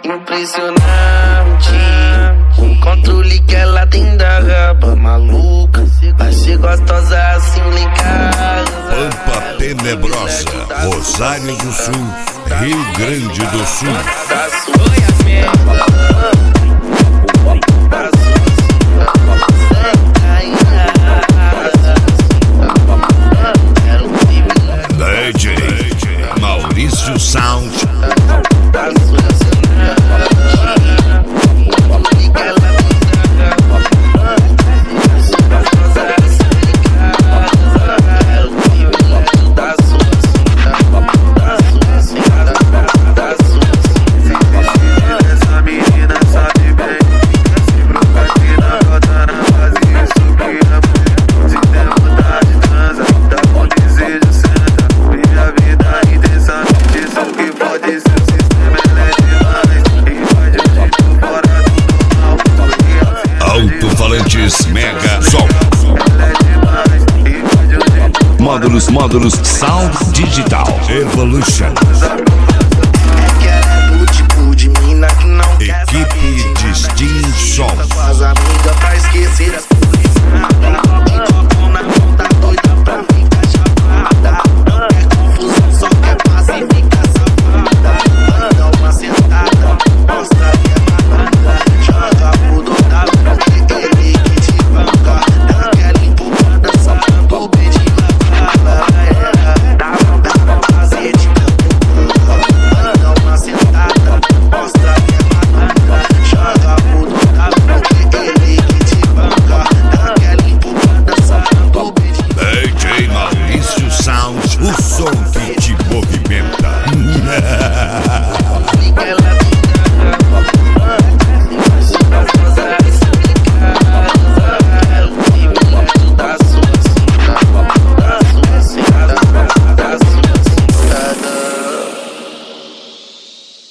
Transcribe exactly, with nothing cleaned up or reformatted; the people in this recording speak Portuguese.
impressionante. O controle que ela tem da raba maluca. Vai ser gostosa assim lá em casa. Pampa Tenebrosa, Rosário do Sul, Rio Grande do Sul. Da sua merda. D J Maurício Sound. Alto-falantes Mega Som. Módulos, módulos Sound Digital Evolution.